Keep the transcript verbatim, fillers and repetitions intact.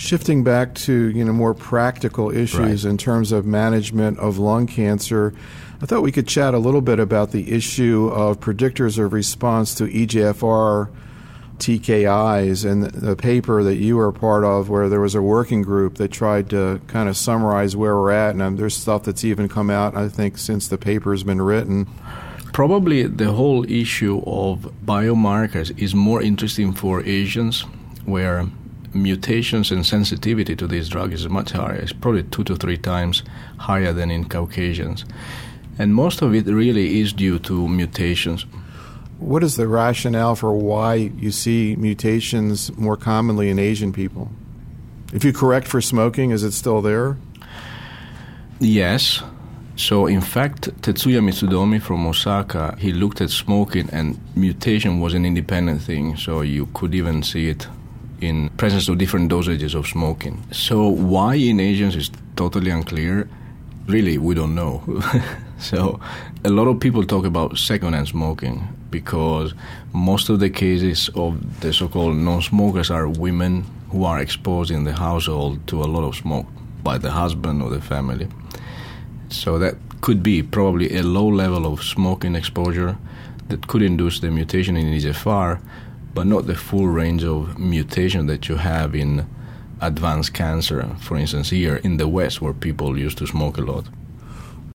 Shifting back to, you know, more practical issues Right. in terms of management of lung cancer, I thought we could chat a little bit about the issue of predictors of response to E G F R T K Is and the paper that you were part of where there was a working group that tried to kind of summarize where we're at. And um, there's stuff that's even come out, I think, since the paper's been written. Probably the whole issue of biomarkers is more interesting for Asians, where mutations and sensitivity to this drug is much higher. It's probably two to three times higher than in Caucasians. And most of it really is due to mutations. What is the rationale for why you see mutations more commonly in Asian people? If you correct for smoking, is it still there? Yes. So, in fact, Tetsuya Mitsudomi from Osaka, he looked at smoking, and mutation was an independent thing, so you could even see it in presence of different dosages of smoking. So why in Asians is totally unclear. Really, we don't know. So a lot of people talk about secondhand smoking because most of the cases of the so-called non-smokers are women who are exposed in the household to a lot of smoke by the husband or the family. So that could be probably a low level of smoking exposure that could induce the mutation in E G F R, but not the full range of mutation that you have in advanced cancer, for instance, here in the West where people used to smoke a lot.